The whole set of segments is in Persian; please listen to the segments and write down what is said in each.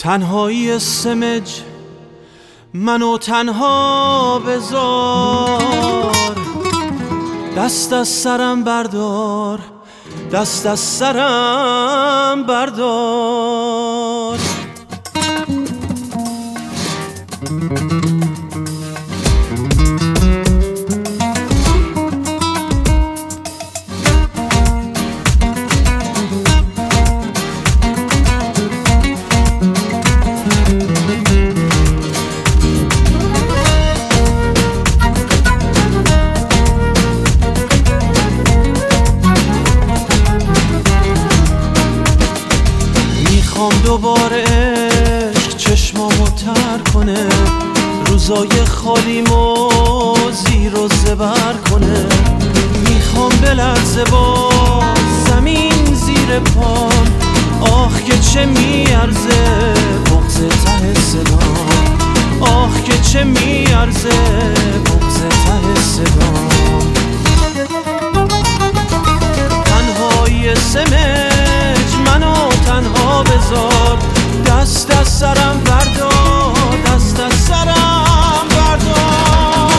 تنهایی سمج منو تنها بذار، دست از سرم بردار، دست از سرم بردار. میخوام دوباره عشق چشمامو تر کنه، روزای خالیمو زیر و زبر کنه. میخوام بلرزه با زمین زیر پام، آخ که چه میارزه بغض ته صدام، آخ که چه میارزه بغض ته صدام. تنهایی سمج منو تنها بذار، دست از سرم بردار، دست از سرم بردار.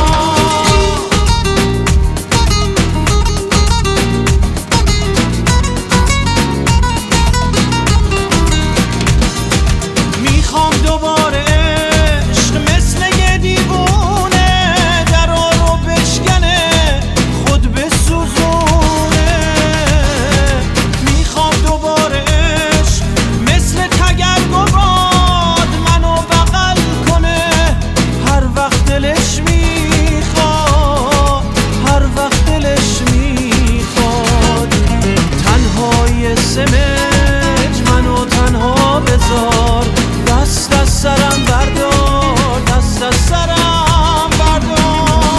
میخوام دوباره عشق مثل یه دیوونه درا رو بشکنه خود بسوزونه. میخوام دوباره عشق مثل تگرگ و باد منو بغل کنه هر وقت دلش میخواد، هر وقت دلش میخواد. تنهای سمج منو تنها بذار، دست از سرم بردار، دست از سرم بردار.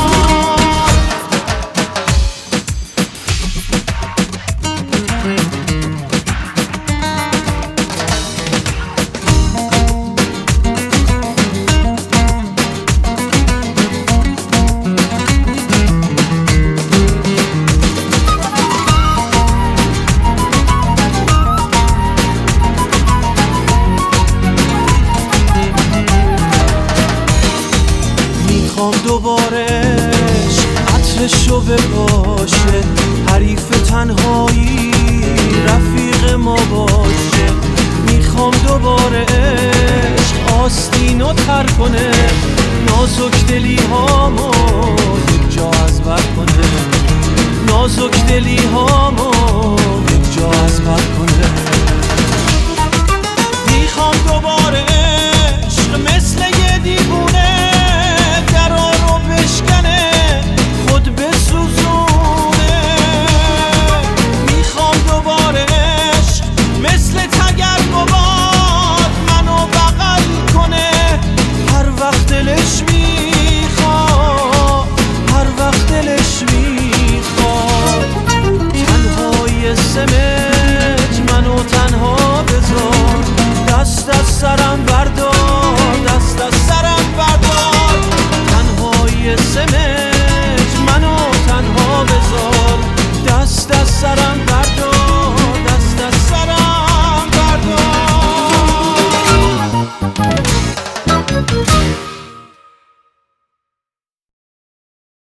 میخوام دوباره عشق عطرشو بپاشه، حریف تنهایی رفیق ما باشه. میخوام دوباره عشق آستینو تر کنه، نازک دلی هامو یک جا از بر کنه، نازک دلی هامو یک جا از بر کنه. میخوام دوباره عشق مثل یه دیوونه درا رو بشکنه خود بسوزونه. میخوام دوباره عشق مثل تگرگ و باد منو بغل کنه هر وقت دلش میخواد، هر وقت دلش میخواد. تنهای سمج